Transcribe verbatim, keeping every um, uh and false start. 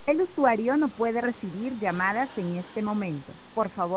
El usuario no puede recibir llamadas en este momento. Por favor,